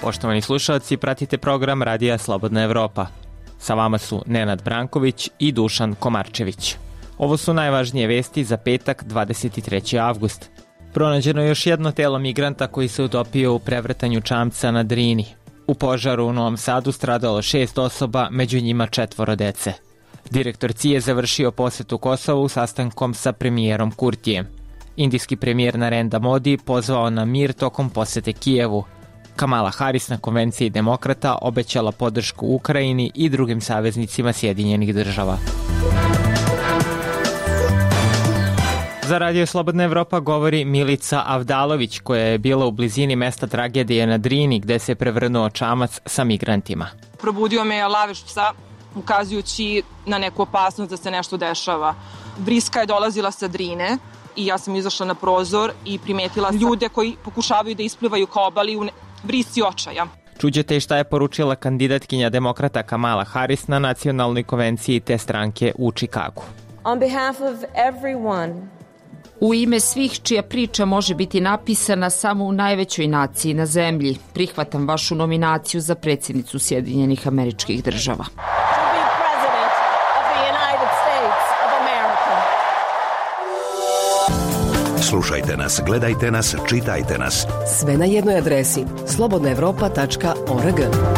Poštovani slušalci, pratite program Radija Slobodna Evropa. Sa vama su Nenad Branković i Dušan Komarčević. Ovo su najvažnije vesti za petak 23. avgust. Pronađeno je još jedno telo migranta koji se utopio u prevrtanju čamca na Drini. U požaru u Novom Sadu stradalo 6 osoba, među njima 4 dece. Direktor CIA je završio posetu Kosovu sastankom sa premijerom Kurtijem. Indijski premijer Narendra Modi pozvao na mir tokom posete Kijevu. Kamala Harris na konvenciji demokrata obećala podršku Ukrajini i drugim saveznicima Sjedinjenih država. Za Radio Slobodna Evropa govori Milica Avdalović, koja je bila u blizini mesta tragedije na Drini, gde se prevrnuo čamac sa migrantima. Probudio me je lavež psa, ukazujući na neku opasnost da se nešto dešava. Vriska je dolazila sa Drine i ja sam izašla na prozor i primetila ljude koji pokušavaju da isplivaju ka obali u vrisci očaja. Čuđete i šta je poručila kandidatkinja demokrata Kamala Harris na nacionalnoj konvenciji te stranke u Čikagu. On behalf of everyone, u ime svih čija priča može biti napisana samo u najvećoj naciji na zemlji, prihvatam vašu nominaciju za predsjednicu Sjedinjenih Američkih Država. Slušajte nas, gledajte nas, čitajte nas. Sve na jednoj adresi slobodnaevropa.org.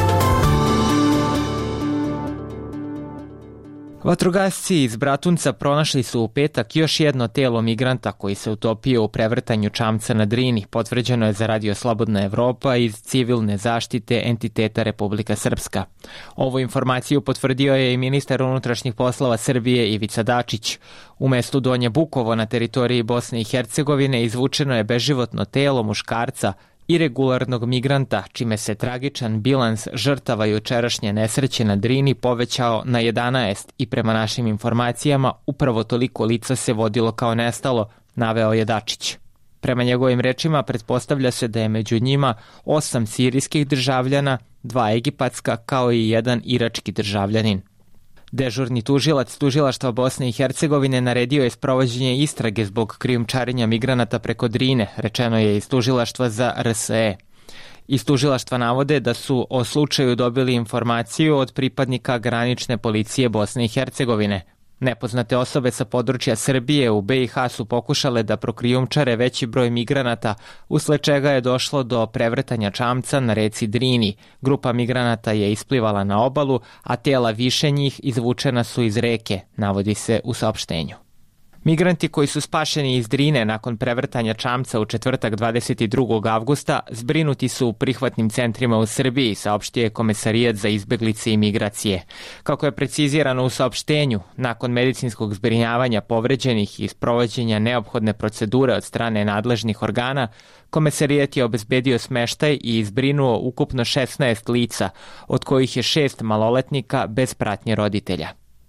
Vatrogasci iz Bratunca pronašli su u petak još jedno telo migranta koji se utopio u prevrtanju čamca na Drini, potvrđeno je za Radio Slobodna Evropa iz civilne zaštite entiteta Republika Srpska. Ovu informaciju potvrdio je i ministar unutrašnjih poslova Srbije Ivica Dačić. U mestu Donje Bukovo na teritoriji Bosne i Hercegovine izvučeno je beživotno telo muškarca, iregularnog migranta, čime se tragičan bilans žrtava jučerašnje nesreće na Drini povećao na 11 i prema našim informacijama upravo toliko lica se vodilo kao nestalo, naveo je Dačić. Prema njegovim rečima pretpostavlja se da je među njima 8 sirijskih državljana, 2 egipatska kao i 1 irački državljanin. Dežurni tužilac Tužilaštva Bosne i Hercegovine naredio je sprovođenje istrage zbog krijumčarenja migranata preko Drine, rečeno je iz Tužilaštva za RSE. Iz Tužilaštva navode da su o slučaju dobili informaciju od pripadnika granične policije Bosne i Hercegovine. Nepoznate osobe sa područja Srbije u BiH su pokušale da prokrijumčare veći broj migranata, usled čega je došlo do prevrtanja čamca na reci Drini. Grupa migranata je isplivala na obalu, a tela više njih izvučena su iz reke, navodi se u saopštenju. Migranti koji su spašeni iz Drine nakon prevrtanja čamca u četvrtak 22. avgusta zbrinuti su u prihvatnim centrima u Srbiji, saopštio je Komesarijat za izbeglice i migracije. Kako je precizirano u saopštenju, nakon medicinskog zbrinjavanja povređenih i sprovođenja neophodne procedure od strane nadležnih organa, Komesarijat je obezbedio smeštaj i izbrinuo ukupno 16 lica, od kojih je 6 maloletnika bez pratnje roditelja.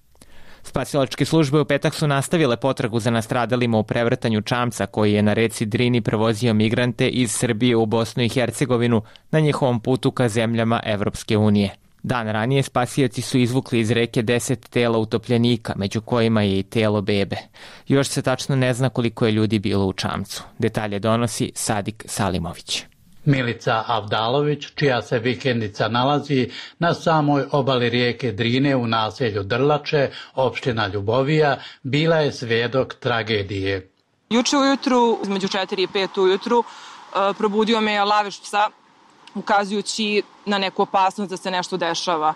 Spasilačke službe u petak su nastavile potragu za nastradalima u prevrtanju čamca koji je na reci Drini prevozio migrante iz Srbije u Bosnu i Hercegovinu na njihovom putu ka zemljama Evropske unije. Dan ranije spasioci su izvukli iz reke 10 tela utopljenika, među kojima je i telo bebe. Još se tačno ne zna koliko je ljudi bilo u čamcu. Detalje donosi Sadik Salimović. Milica Avdalović, čija se vikendica nalazi na samoj obali rijeke Drine u naselju Drlače, opština Ljubovija, bila je svjedok tragedije. Juče ujutru, između 4 i 5 ujutru, probudio me je lavež psa, ukazujući na neku opasnost da se nešto dešava.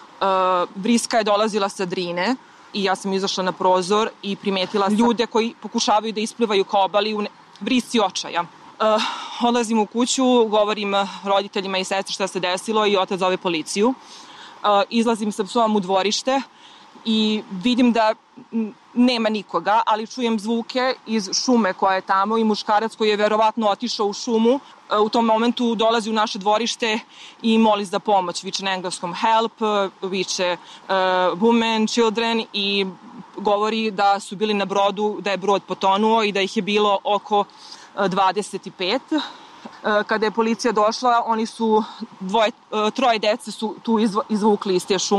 Vriska je dolazila sa Drine i ja sam izašla na prozor i primetila ljude koji pokušavaju da isplivaju ka obali u vrisci očaja. Odlazim u kuću, govorim roditeljima i sestri šta se desilo i otac zove policiju. Izlazim sa psom u dvorište i vidim da nema nikoga, ali čujem zvuke iz šume koja je tamo i muškarac koji je verovatno otišao u šumu. U tom momentu dolazi u naše dvorište i moli za pomoć. Viče na engleskom help, viče women, children i govori da su bili na brodu, da je brod potonuo i da ih je bilo oko 25. Kada je policija došla, oni su troje dece su tu izvukli iz te šume.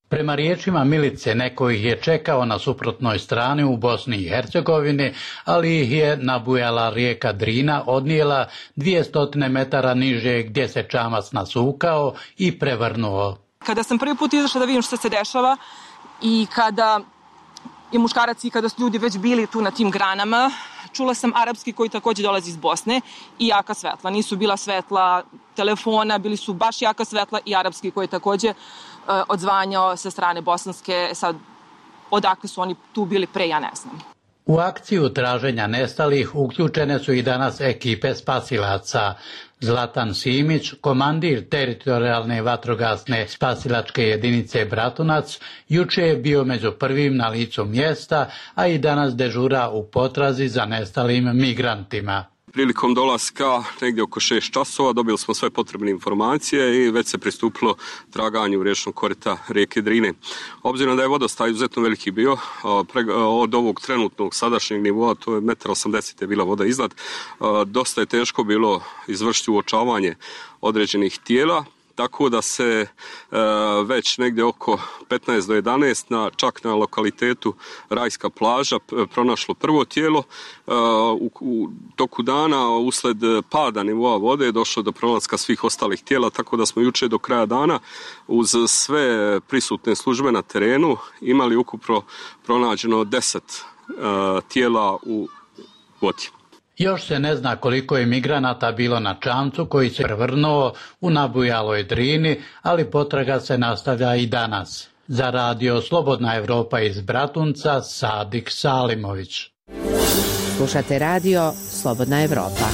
Prema riječima Milice, neko ih je čekao na suprotnoj strani u Bosni i Hercegovini, ali ih je nabujala rijeka Drina, odnijela 200 metara niže gdje se čamac nasukao i prevrnuo. Kada sam prvi put izašla da vidim što se dešava i kada je muškarac i kada su ljudi već bili tu na tim granama, čula sam arapski koji takođe dolazi iz Bosne i jaka svetla. Nisu bila svetla telefona, bili su baš jaka svetla i arapski koji je takođe odzvanjao sa strane bosanske. Sad, odakle su oni tu bili pre, ja ne znam. U akciju traženja nestalih uključene su i danas ekipe spasilaca. Zlatan Simić, komandir teritorijalne vatrogasne spasilačke jedinice Bratunac, juče je bio među prvim na licu mjesta, a i danas dežura u potrazi za nestalim migrantima. Prilikom dolaska negdje oko 6 časova dobili smo sve potrebne informacije i već se pristupilo traganju riječnog korita rijeke Drine. Obzirom da je vodostaj izuzetno veliki bio, od ovog trenutnog sadašnjeg nivoa, to je 1,80 m je bila voda iznad, dosta je teško bilo izvršiti uočavanje određenih tijela, tako da se već negdje oko 15 do 11 čak na lokalitetu Rajska plaža pronašlo prvo tijelo. U toku dana usled pada nivoa vode je došlo do pronalaska svih ostalih tijela, tako da smo juče do kraja dana uz sve prisutne službe na terenu imali ukupno pronađeno 10 tijela u vodi. Još se ne zna koliko je migranata bilo na čamcu koji se prevrnuo u nabujaloj Drini, ali potraga se nastavlja i danas. Za radio Slobodna Evropa iz Bratunca, Sadik Salimović. Slušate radio Slobodna Evropa.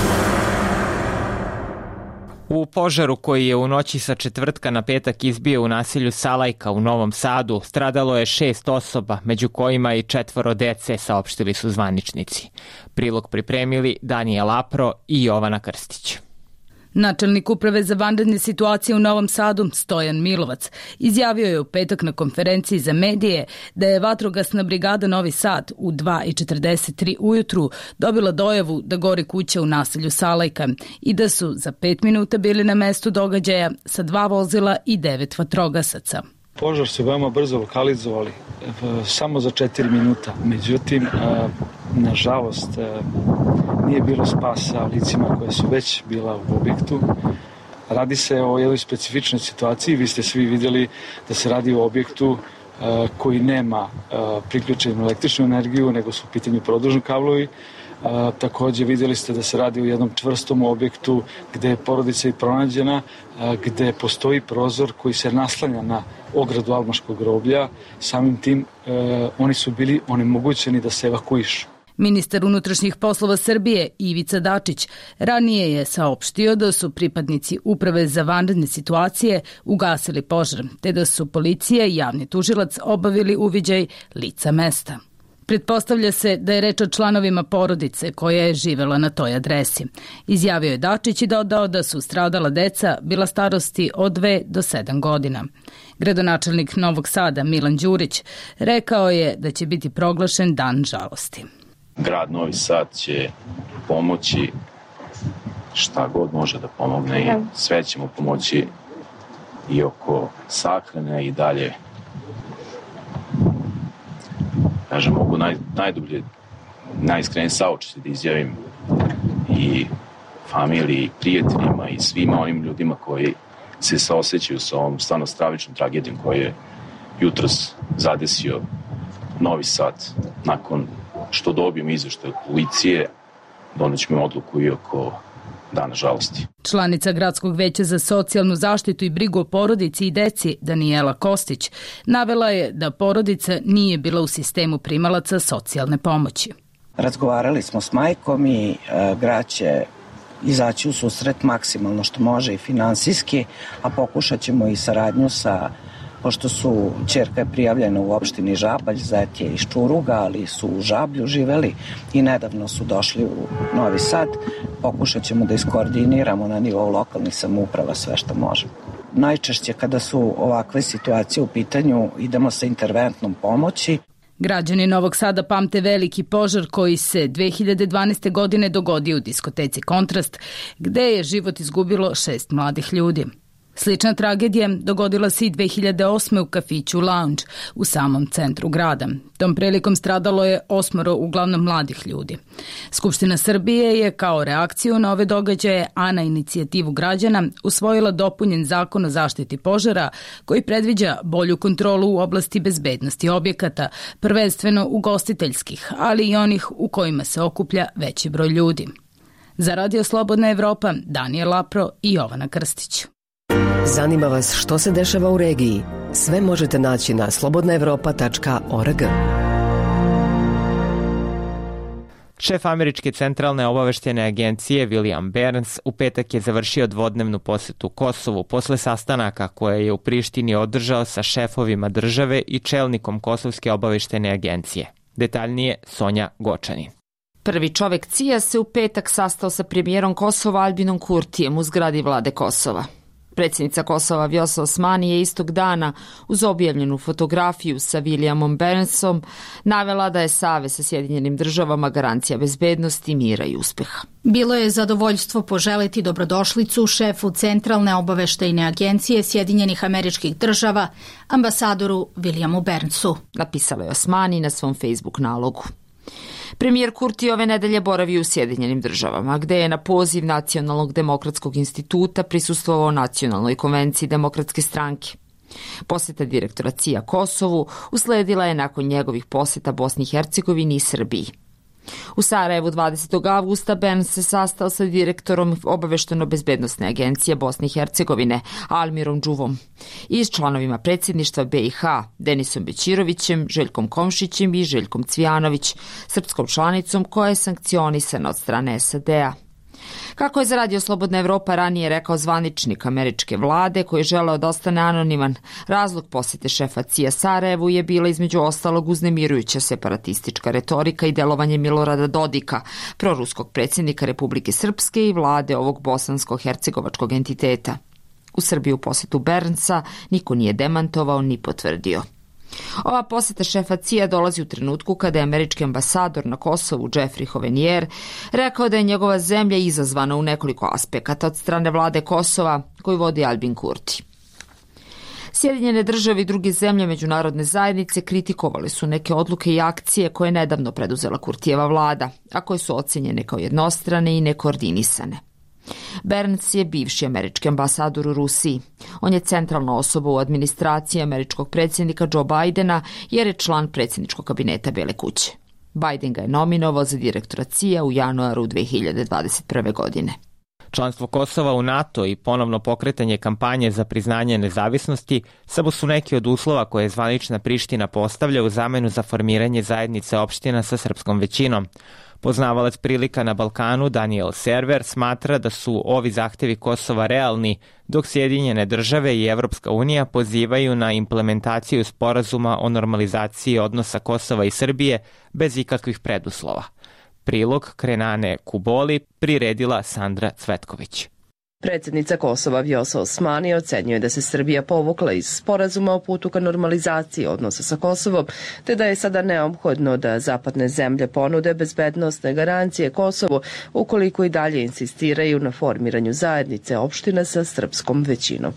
U požaru koji je u noći sa četvrtka na petak izbio u naselju Salajka u Novom Sadu stradalo je 6 osoba, među kojima i 4 dece, saopštili su zvaničnici. Prilog pripremili Danijel Apro i Jovana Krstić. Načelnik uprave za vanredne situacije u Novom Sadu, Stojan Milovac, izjavio je u petak na konferenciji za medije da je vatrogasna brigada Novi Sad u 2:43 ujutru dobila dojavu da gori kuća u naselju Salajka i da su za 5 minuta bili na mestu događaja sa 2 vozila i 9 vatrogasaca. Požar su veoma brzo lokalizovali, samo za 4 minuta. Međutim, nažalost, nije bilo spasa licima koje su već bila u objektu. Radi se o jednoj specifičnoj situaciji. Vi ste svi vidjeli da se radi o objektu koji nema priključenu električnu energiju, nego su u pitanju produžni kablovi. Također vidjeli ste da se radi o jednom čvrstom objektu gdje je porodica i pronađena, gdje postoji prozor koji se naslanja na ogradu Almaškog groblja. Samim tim oni su bili onemogućeni da se evakuišu. Ministar unutrašnjih poslova Srbije Ivica Dačić ranije je saopštio da su pripadnici Uprave za vanredne situacije ugasili požar, te da su policija i javni tužilac obavili uviđaj lica mesta. Pretpostavlja se da je reč o članovima porodice koja je živela na toj adresi. Izjavio je Dačić i dodao da su stradala deca bila starosti od 2 do 7 godina. Gradonačelnik Novog Sada Milan Đurić rekao je da će biti proglašen dan žalosti. Grad Novi Sad će pomoći šta god može da pomogne i sve ćemo pomoći i oko sahrane i dalje. Kažem, mogu najdublje, najiskrenije saučešće da izjavim i familiji, i prijateljima i svima onim ljudima koji se saosećaju sa ovom stvarno stravičnom tragedijom koja je jutros zadesio Novi Sad. Nakon što dobijem izveštaj od policije, donećemo odluku i oko dana žalosti. Članica Gradskog veća za socijalnu zaštitu i brigu o porodici i deci Danijela Kostić navela je da porodica nije bila u sistemu primalaca socijalne pomoći. Razgovarali smo s majkom i grad će izaći u susret maksimalno što može i finansijski, a pokušat ćemo i saradnju sa, pošto su ćerka je prijavljena u opštini Žabalj, zet je iz Čuruga, ali su u Žablju živeli i nedavno su došli u Novi Sad. Pokušat ćemo da iskoordiniramo na nivou lokalnih samouprava sve što možemo. Najčešće kada su ovakve situacije u pitanju idemo sa interventnom pomoći. Građani Novog Sada pamte veliki požar koji se 2012. godine dogodio u diskoteci Kontrast, gde je život izgubilo 6 mladih ljudi. Slična tragedija dogodila se i 2008. u kafiću Lounge u samom centru grada. Tom prilikom stradalo je 8 uglavnom mladih ljudi. Skupština Srbije je kao reakciju na ove događaje, a na inicijativu građana, usvojila dopunjen zakon o zaštiti požara koji predviđa bolju kontrolu u oblasti bezbednosti objekata, prvenstveno ugostiteljskih, ali i onih u kojima se okuplja veći broj ljudi. Za Radio Slobodna Evropa, Danijel Lapro i Jovana Krstić. Zanima vas što se dešava u regiji? Sve možete naći na slobodnaevropa.org. Šef Američke centralne obaveštene agencije William Burns u petak je završio dvodnevnu posetu Kosovu posle sastanaka koje je u Prištini održao sa šefovima države i čelnikom Kosovske obaveštene agencije. Detaljnije Sonja Gočanin. Prvi čovek CIA se u petak sastao sa premijerom Kosova Albinom Kurtijem u zgradi vlade Kosova. Predsjednica Kosova Vjosa Osmani je istog dana uz objavljenu fotografiju sa Williamom Burnsom navela da je savez sa Sjedinjenim državama garancija bezbednosti, mira i uspeha. Bilo je zadovoljstvo poželiti dobrodošlicu šefu Centralne obaveštajne agencije Sjedinjenih Američkih država, ambasadoru Williamu Burnsu, napisala je Osmani na svom Facebook nalogu. Premijer Kurti ove nedelje boravi u Sjedinjenim državama, gde je na poziv Nacionalnog demokratskog instituta prisustvovao Nacionalnoj konvenciji demokratske stranke. Posjeta direktora CIA Kosovu usledila je nakon njegovih posjeta Bosni i Hercegovini i Srbiji. U Sarajevu 20. avgusta Burns se sastao sa direktorom Obavešteno-bezbednosne agencije Bosne i Hercegovine Almirom Džuvom i s članovima predsjedništva BiH Denisom Bećirovićem, Željkom Komšićem i Željkom Cvijanović, srpskom članicom koja je sankcionisana od strane SAD-a. Kako je za Radio Slobodna Evropa ranije rekao zvaničnik američke vlade koji je želeo da ostane anoniman, razlog posjete šefa CIA Sarajevu je bila između ostalog uznemirujuća separatistička retorika i delovanje Milorada Dodika, proruskog predsjednika Republike Srpske i vlade ovog bosansko-hercegovačkog entiteta. U Srbiju posjetu Burnsa niko nije demantovao ni potvrdio. Ova posjeta šefa CIA dolazi u trenutku kada je američki ambasador na Kosovu Jeffrey Hovenier rekao da je njegova zemlja izazvana u nekoliko aspekata od strane vlade Kosova koju vodi Albin Kurti. Sjedinjene države i druge zemlje međunarodne zajednice kritikovali su neke odluke i akcije koje je nedavno preduzela Kurtijeva vlada, a koje su ocenjene kao jednostrane i nekoordinisane. Burns je bivši američki ambasador u Rusiji. On je centralna osoba u administraciji američkog predsjednika Joe Bidena jer je član predsjedničkog kabineta Bele kuće. Biden ga je nominovao za direktora CIA u januaru 2021. godine. Članstvo Kosova u NATO i ponovno pokretanje kampanje za priznanje nezavisnosti samo su neki od uslova koje zvanična Priština postavlja u zamenu za formiranje zajednice opština sa srpskom većinom. Poznavalac prilika na Balkanu Daniel Server smatra da su ovi zahtevi Kosova realni, dok Sjedinjene države i Evropska unija pozivaju na implementaciju sporazuma o normalizaciji odnosa Kosova i Srbije bez ikakvih preduslova. Prilog Krenane Kuboli priredila Sandra Cvetković. Predsjednica Kosova Vjosa Osmani ocenjuje da se Srbija povukla iz sporazuma o putu ka normalizaciji odnosa sa Kosovom, te da je sada neophodno da zapadne zemlje ponude bezbednosne garancije Kosovu ukoliko i dalje insistiraju na formiranju zajednice opština sa srpskom većinom.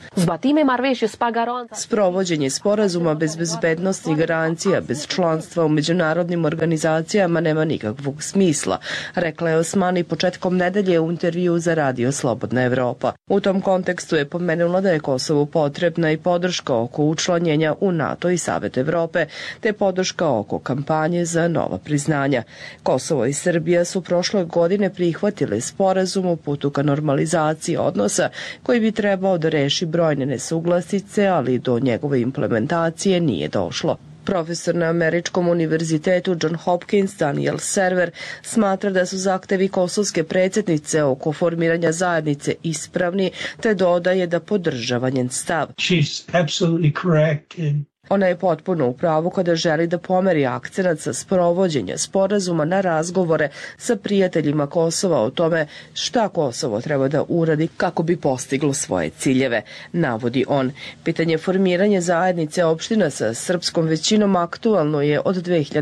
Sprovođenje sporazuma bez bezbednostnih garancija, bez članstva u međunarodnim organizacijama nema nikakvog smisla, rekla je Osmani početkom nedelje u intervju za Radio Slobodna Evropa. U tom kontekstu je pomenula da je Kosovu potrebna i podrška oko učlanjenja u NATO i Savet Evrope, te podrška oko kampanje za nova priznanja. Kosovo i Srbija su prošle godine prihvatile sporazum o putu ka normalizaciji odnosa koji bi trebao da reši brojne nesuglasice, ali do njegove implementacije nije došlo. Profesor na Američkom univerzitetu John Hopkins Daniel Server smatra da su zahtevi kosovske predsjednice oko formiranja zajednice ispravni, te dodaje da podržava njen stav. Ona je potpuno u pravu kada želi da pomeri akcenat sa sprovođenja sporazuma na razgovore sa prijateljima Kosova o tome šta Kosovo treba da uradi kako bi postiglo svoje ciljeve, navodi on. Pitanje formiranja zajednice opština sa srpskom većinom aktualno je od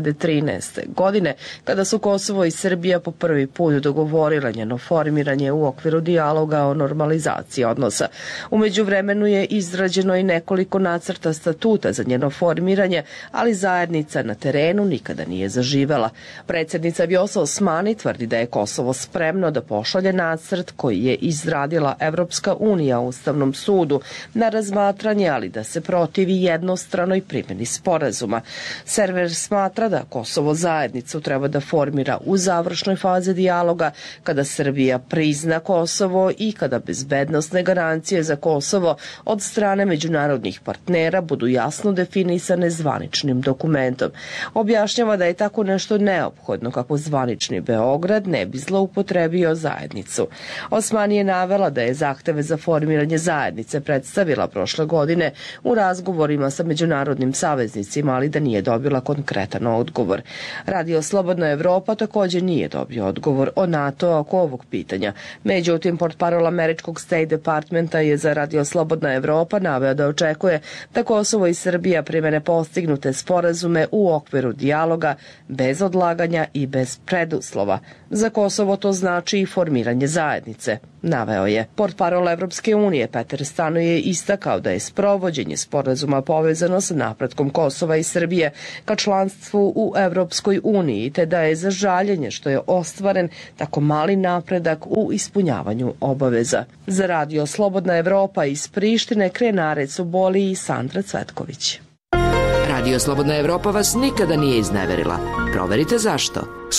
2013. godine, kada su Kosovo i Srbija po prvi put dogovorile njeno formiranje u okviru dijaloga o normalizaciji odnosa. U međuvremenu je izrađeno i nekoliko nacrta statuta za njeno formiranje, ali zajednica na terenu nikada nije zaživela. Predsjednica Vjosa Osmani tvrdi da je Kosovo spremno da pošalje nacrt koji je izradila Evropska unija Ustavnom sudu na razmatranje, ali da se protivi jednostranoj primjeni sporazuma. Server smatra da Kosovo zajednicu treba da formira u završnoj fazi dijaloga, kada Srbija prizna Kosovo i kada bezbednosne garancije za Kosovo od strane međunarodnih partnera budu jasno definisane zvaničnim dokumentom. Objašnjava da je tako nešto neophodno kako zvanični Beograd ne bi zloupotrebio zajednicu. Osmani je navela da je zahteve za formiranje zajednice predstavila prošle godine u razgovorima sa međunarodnim saveznicima, ali da nije dobila konkretan odgovor. Radio Slobodna Evropa također nije dobio odgovor o NATO oko ovog pitanja. Međutim, portparol američkog State Departmenta je za Radio Slobodna Evropa naveo da očekuje da Kosovo i Srbija primene postignute sporazume u okviru dijaloga bez odlaganja i bez preduslova. Za Kosovo to znači i formiranje zajednice, naveo je. Portparol Evropske unije Peter Stano je istakao da je sprovođenje sporazuma povezano sa napretkom Kosova i Srbije ka članstvu u Evropskoj uniji, te da je za žaljenje što je ostvaren tako mali napredak u ispunjavanju obaveza. Za Radio Slobodna Evropa iz Prištine Krenare Cuboli i Sandra Cvetković. Radio Slobodna Evropa vas nikada nije izneverila. Proverite zašto.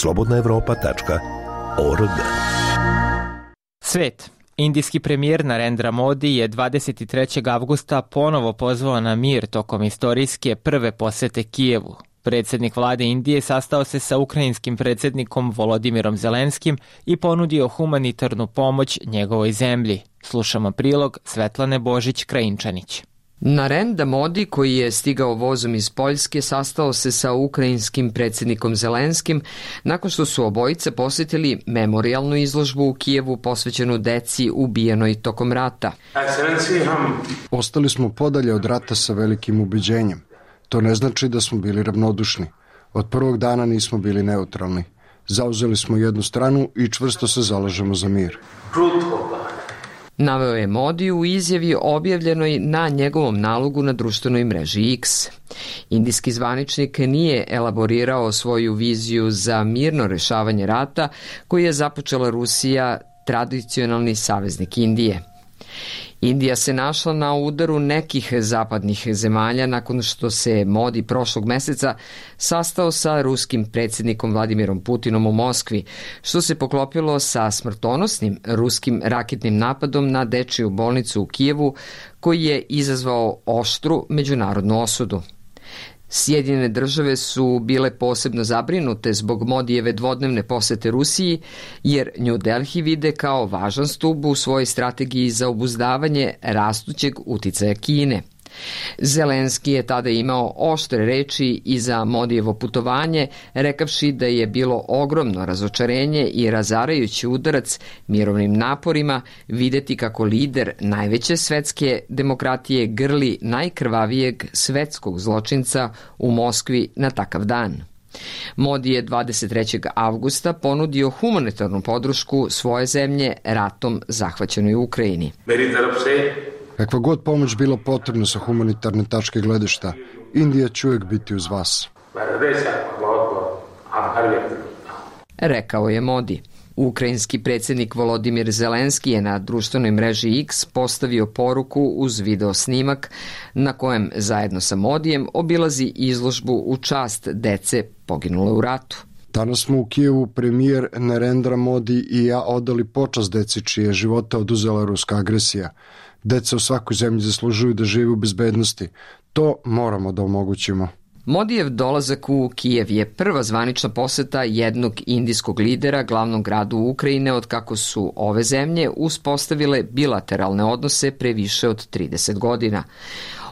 slobodnaevropa.org. Svet. Indijski premijer Narendra Modi je 23. avgusta ponovo pozvao na mir tokom istorijske prve posete Kijevu. Predsjednik vlade Indije sastao se sa ukrajinskim predsjednikom Volodimirom Zelenskim i ponudio humanitarnu pomoć njegovoj zemlji. Slušamo prilog Svetlane Božić-Krajinčanić. Narendra Modi, koji je stigao vozom iz Poljske, sastao se sa ukrajinskim predsjednikom Zelenskim nakon što su obojice posjetili memorijalnu izložbu u Kijevu posvećenu deci ubijenoj tokom rata. Ostali smo podalje od rata sa velikim ubeđenjem. To ne znači da smo bili ravnodušni. Od prvog dana nismo bili neutralni. Zauzeli smo jednu stranu i čvrsto se zalažemo za mir. Naveo je Modi u izjavi objavljenoj na njegovom nalogu na društvenoj mreži X. Indijski zvaničnik nije elaborirao svoju viziju za mirno rešavanje rata koji je započela Rusija, tradicionalni saveznik Indije. Indija se našla na udaru nekih zapadnih zemalja nakon što se Modi prošlog meseca sastao sa ruskim predsjednikom Vladimirom Putinom u Moskvi, što se poklopilo sa smrtonosnim ruskim raketnim napadom na dečiju bolnicu u Kijevu, koji je izazvao oštru međunarodnu osudu. Sjedinjene države su bile posebno zabrinute zbog Modijeve dvodnevne posete Rusiji, jer New Delhi vide kao važan stub u svojoj strategiji za obuzdavanje rastućeg uticaja Kine. Zelenski je tada imao oštre reči i za Modijevo putovanje, rekavši da je bilo ogromno razočarenje i razarajući udarac mirovnim naporima videti kako lider najveće svetske demokratije grli najkrvavijeg svetskog zločinca u Moskvi na takav dan. Modi je 23. avgusta ponudio humanitarnu podršku svoje zemlje ratom zahvaćenoj Ukrajini. Kakva god pomoć bila potrebna sa humanitarne tačke gledišta, Indija će uvijek biti uz vas. Rekao je Modi. Ukrajinski predsjednik Volodimir Zelenski je na društvenoj mreži X postavio poruku uz video snimak na kojem zajedno sa Modijem obilazi izložbu u čast dece poginule u ratu. Danas smo u Kijevu premijer Narendra Modi i ja odali počast deci čije života oduzela ruska agresija. Deca u svakoj zemlji zaslužuju da žive u bezbednosti. To moramo da omogućimo. Modijev dolazak u Kijev je prva zvanična poseta jednog indijskog lidera glavnom gradu Ukrajine od kako su ove zemlje uspostavile bilateralne odnose pre više od 30 godina.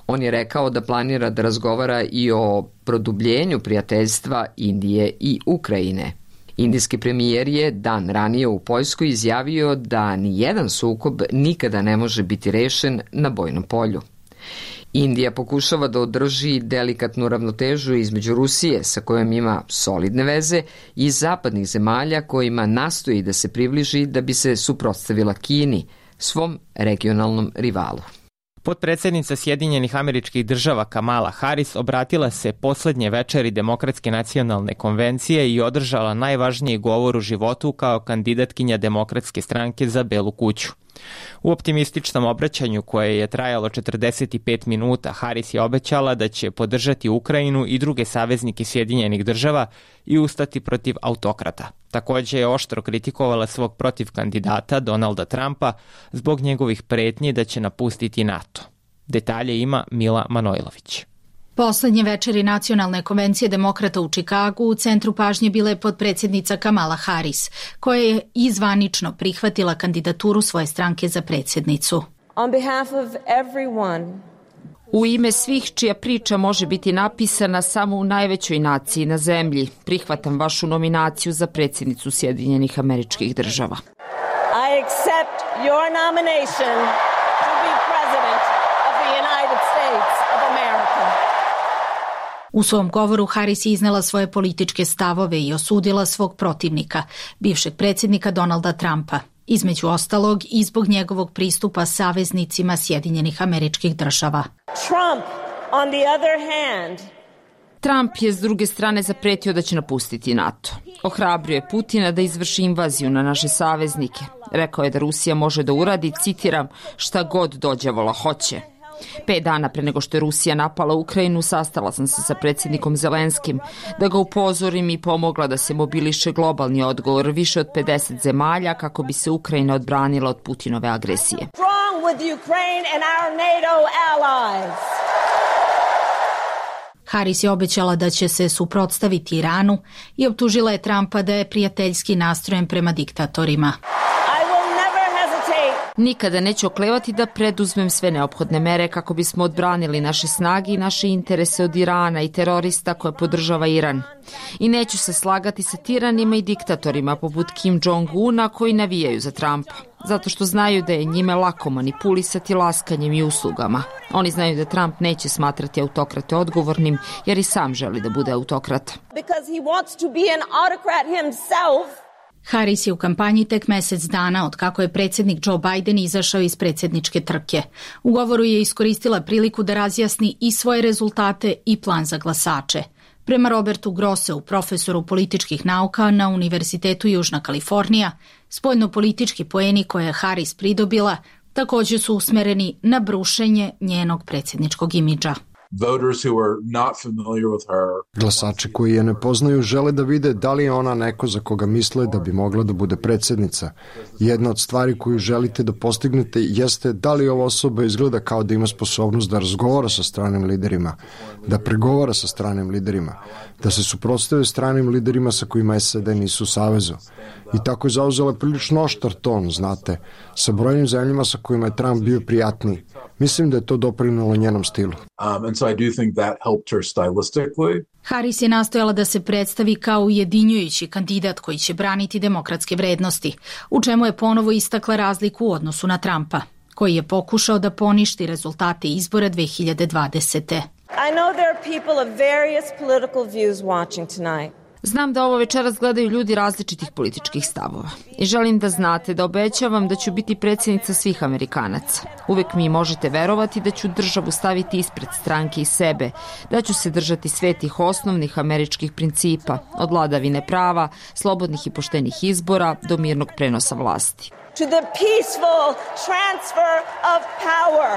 On je rekao da planira da razgovara i o produbljenju prijateljstva Indije i Ukrajine. Indijski premijer je dan ranije u Poljskoj izjavio da nijedan sukob nikada ne može biti rešen na bojnom polju. Indija pokušava da održi delikatnu ravnotežu između Rusije, sa kojom ima solidne veze, i zapadnih zemalja kojima nastoji da se približi da bi se suprotstavila Kini, svom regionalnom rivalu. Potpredsednica Sjedinjenih Američkih Država Kamala Harris obratila se poslednje večeri Demokratske nacionalne konvencije i održala najvažniji govor u životu kao kandidatkinja Demokratske stranke za Belu kuću. U optimističnom obraćanju koje je trajalo 45 minuta, Harris je obećala da će podržati Ukrajinu i druge saveznike Sjedinjenih Država i ustati protiv autokrata. Takođe je oštro kritikovala svog protivkandidata Donalda Trumpa zbog njegovih pretnji da će napustiti NATO. Detalje ima Mila Manojlović. Poslednje večeri Nacionalne konvencije demokrata u Čikagu u centru pažnje bila je potpredsjednica Kamala Harris, koja je i zvanično prihvatila kandidaturu svoje stranke za predsjednicu. On behalf of everyone, u ime svih čija priča može biti napisana samo u najvećoj naciji na zemlji, prihvatam vašu nominaciju za predsjednicu Sjedinjenih Američkih Država. I accept your nomination to be president of the United States of America. U svom govoru Harris je iznela svoje političke stavove i osudila svog protivnika, bivšeg predsjednika Donalda Trumpa, između ostalog i zbog njegovog pristupa saveznicima Sjedinjenih Američkih Država. Trump, on the other hand, Trump je s druge strane zapretio da će napustiti NATO. Ohrabrio je Putina da izvrši invaziju na naše saveznike. Rekao je da Rusija može da uradi, citiram, šta god dođavola hoće. 5 dana pre nego što je Rusija napala Ukrajinu, sastala sam se sa predsjednikom Zelenskim da ga upozorim i pomogla da se mobiliše globalni odgovor više od 50 zemalja kako bi se Ukrajina odbranila od Putinove agresije. Harris je obećala da će se suprotstaviti Iranu i optužila je Trumpa da je prijateljski nastrojen prema diktatorima. Nikada neću oklevati da preduzmem sve neophodne mere kako bismo odbranili naše snage i naše interese od Irana i terorista koje podržava Iran. I neću se slagati sa tiranima i diktatorima poput Kim Jong-una koji navijaju za Trumpa, zato što znaju da je njime lako manipulisati laskanjem i uslugama. Oni znaju da Trump neće smatrati autokrate odgovornim jer i sam želi da bude autokrat. Harris je u kampanji tek mesec dana od kako je predsjednik Joe Biden izašao iz predsjedničke trke. U govoru je iskoristila priliku da razjasni i svoje rezultate i plan za glasače. Prema Robertu Grosseu, profesoru političkih nauka na Univerzitetu Južna Kalifornija, spoljno-politički poeni koje je Harris pridobila također su usmereni na brušenje njenog predsjedničkog imidža. Glasači koji je ne poznaju žele da vide da li je ona neko za koga misle da bi mogla da bude predsjednica. Jedna od stvari koju želite da postignete jeste da li ova osoba izgleda kao da ima sposobnost da razgovara sa stranim liderima, da pregovara sa stranim liderima, da se suprotstave stranim liderima sa kojima SAD nisu u savezu. I tako je zauzela prilično oštar ton, znate, sa brojnim zemljama sa kojima je Trump bio prijatniji. Mislim da je to doprinelo njenom stilu. Harris je nastojala da se predstavi kao ujedinjujući kandidat koji će braniti demokratske vrednosti, u čemu je ponovo istakla razliku u odnosu na Trumpa, koji je pokušao da poništi rezultate izbora 2020. I know there are people of various political views watching tonight. Znam da ovo večeras gledaju ljudi različitih političkih stavova i želim da znate da obećavam da ću biti predsjednica svih Amerikanaca. Uvek mi možete verovati da ću državu staviti ispred stranke i sebe, da ću se držati svetih osnovnih američkih principa, od vladavine prava, slobodnih i poštenih izbora do mirnog prenosa vlasti. To the peaceful transfer of power.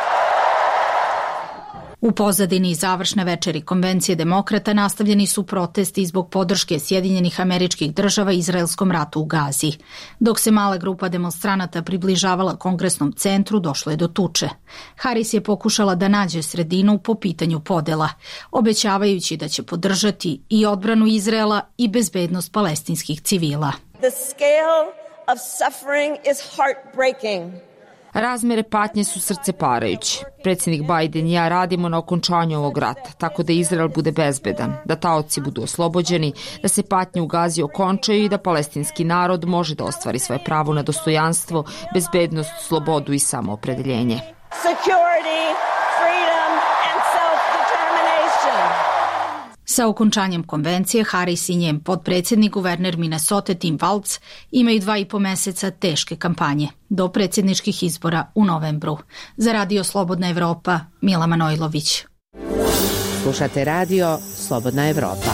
U pozadini završne večeri konvencije demokrata nastavljeni su protesti zbog podrške Sjedinjenih Američkih Država izraelskom ratu u Gazi. Dok se mala grupa demonstranata približavala kongresnom centru, došlo je do tuče. Harris je pokušala da nađe sredinu po pitanju podela, obećavajući da će podržati i odbranu Izraela i bezbednost palestinskih civila. The scale of suffering is heartbreaking. Razmere patnje su srceparajući. Predsjednik Biden i ja radimo na okončanju ovog rata, tako da Izrael bude bezbedan, da taoci budu oslobođeni, da se patnje u Gazi okončaju i da palestinski narod može da ostvari svoje pravo na dostojanstvo, bezbednost, slobodu i samoopredeljenje. Security, freedom and self-determination. Sa okončanjem konvencije, Harris i njen potpredsjednik guverner Minnesota Tim Walz imaju 2,5 meseca teške kampanje do predsjedničkih izbora u novembru. Za Radio Slobodna Evropa, Mila Manojlović. Slušate Radio Slobodna Evropa.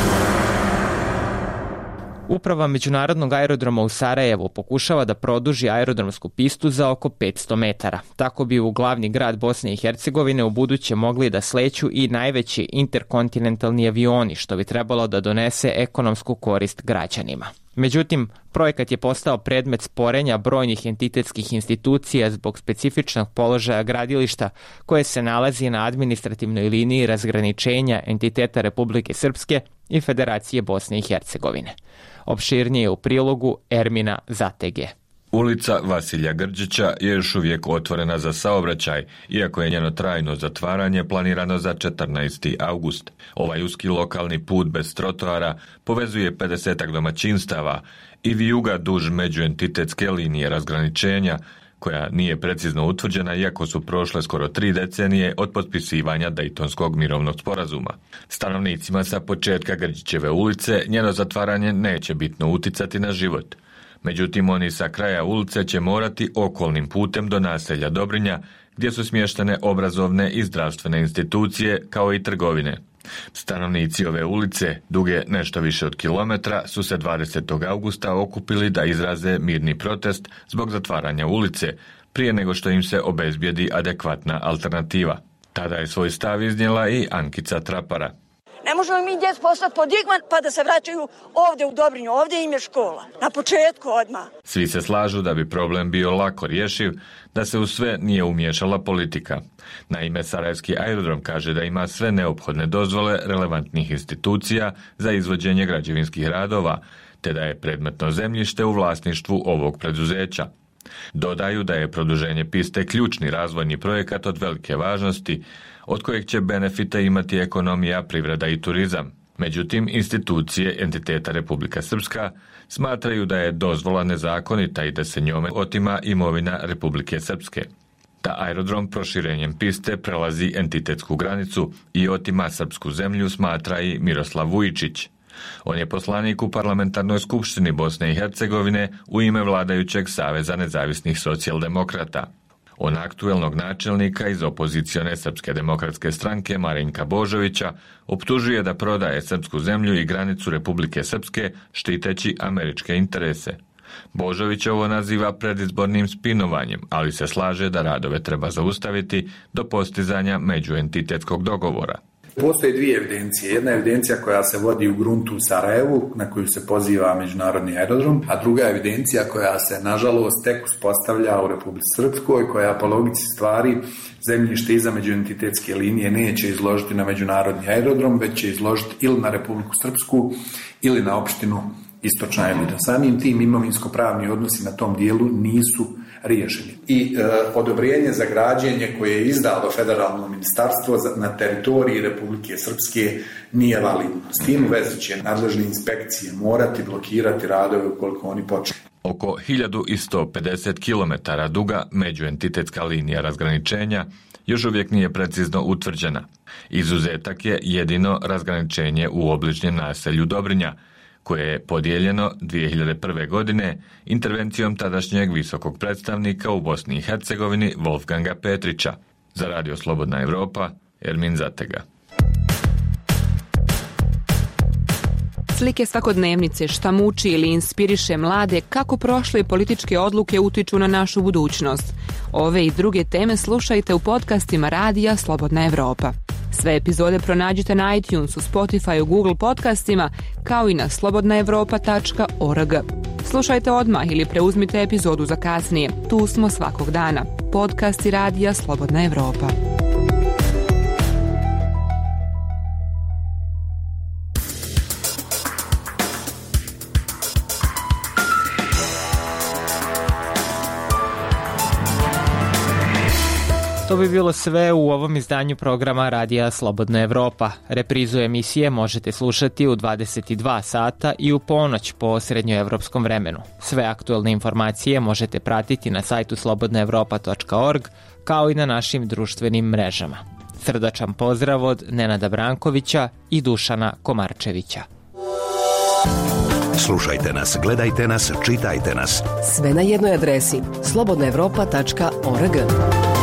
Uprava Međunarodnog aerodroma u Sarajevu pokušava da produži aerodromsku pistu za oko 500 metara. Tako bi u glavni grad Bosne i Hercegovine u buduće mogli da sleću i najveći interkontinentalni avioni, što bi trebalo da donese ekonomsku korist građanima. Međutim, projekat je postao predmet sporenja brojnih entitetskih institucija zbog specifičnog položaja gradilišta koje se nalazi na administrativnoj liniji razgraničenja entiteta Republike Srpske i Federacije Bosne i Hercegovine. Opširnije u prilogu Ermina Zatege. Ulica Vasilja Grđića je još uvijek otvorena za saobraćaj, iako je njeno trajno zatvaranje planirano za 14. august. Ovaj uski lokalni put bez trotoara povezuje 50 domaćinstava i vijuga duž međuentitetske linije razgraničenja, koja nije precizno utvrđena iako su prošle skoro 3 decenije od potpisivanja Dejtonskog mirovnog sporazuma. Stanovnicima sa početka Grđićeve ulice njeno zatvaranje neće bitno uticati na život. Međutim, oni sa kraja ulice će morati okolnim putem do naselja Dobrinja, gdje su smještene obrazovne i zdravstvene institucije, kao i trgovine. Stanovnici ove ulice, duge nešto više od kilometra, su se 20. augusta okupili da izraze mirni protest zbog zatvaranja ulice, prije nego što im se obezbijedi adekvatna alternativa. Tada je svoj stav iznijela i Ankica Trapara. Ne možemo mi djecu poslati pod Igman pa da se vraćaju ovdje u Dobrinju, ovdje im je škola. Na početku odmah. Svi se slažu da bi problem bio lako rješiv, da se u sve nije umiješala politika. Naime, Sarajevski aerodrom kaže da ima sve neophodne dozvole relevantnih institucija za izvođenje građevinskih radova, te da je predmetno zemljište u vlasništvu ovog preduzeća. Dodaju da je produženje piste ključni razvojni projekat od velike važnosti, od kojeg će benefite imati ekonomija, privreda i turizam. Međutim, institucije entiteta Republika Srpska smatraju da je dozvola nezakonita i da se njome otima imovina Republike Srpske. Da aerodrom proširenjem piste prelazi entitetsku granicu i otima srpsku zemlju, smatra i Miroslav Vujičić. On je poslanik u Parlamentarnoj skupštini Bosne i Hercegovine u ime vladajućeg Saveza nezavisnih socijaldemokrata. On aktuelnog načelnika iz opozicione Srpske demokratske stranke Marinka Božovića optužuje da prodaje srpsku zemlju i granicu Republike Srpske štiteći američke interese. Božović ovo naziva predizbornim spinovanjem, ali se slaže da radove treba zaustaviti do postizanja međuentitetskog dogovora. Postoje dvije evidencije. Jedna evidencija koja se vodi u gruntu u Sarajevu, na koju se poziva Međunarodni aerodrom, a druga evidencija koja se, nažalost, tek uspostavlja u Republici Srpskoj, koja po logici stvari zemljište iza međuentitetske linije neće izložiti na Međunarodni aerodrom, već će izložiti ili na Republiku Srpsku ili na opštinu Istočna Elida. Samim tim imovinsko-pravni odnosi na tom dijelu nisu riješeni. I odobrenje za građenje koje je izdalo federalno ministarstvo na teritoriji Republike Srpske nije validno. S tim u vezi će nadležne inspekcije morati blokirati radove ukoliko oni počnu. Oko 1150 km duga međuentitetska linija razgraničenja još uvijek nije precizno utvrđena. Izuzetak je jedino razgraničenje u obližnjem naselju Dobrinja, koje je podijeljeno 2001. godine intervencijom tadašnjeg visokog predstavnika u Bosni i Hercegovini Wolfganga Petrića. Za Radio Slobodna Evropa, Ermin Zatega. Slike svakodnevnice, šta muči ili inspiriše mlade, kako prošle političke odluke utiču na našu budućnost. Ove i druge teme slušajte u podcastima Radija Slobodna Evropa. Sve epizode pronađite na iTunesu, Spotifyu, Google podcastima, kao i na slobodnaevropa.org. Slušajte odmah ili preuzmite epizodu za kasnije. Tu smo svakog dana. Podcasti Radija Slobodna Evropa. To bi bilo sve u ovom izdanju programa Radija Slobodna Evropa. Reprizu emisije možete slušati u 22 sata i u ponoć po srednjoevropskom vremenu. Sve aktuelne informacije možete pratiti na sajtu slobodnaevropa.org kao i na našim društvenim mrežama. Srdačan pozdrav od Nenada Brankovića i Dušana Komarčevića. Slušajte nas, gledajte nas, čitajte nas. Sve na jednoj adresi slobodnaevropa.org.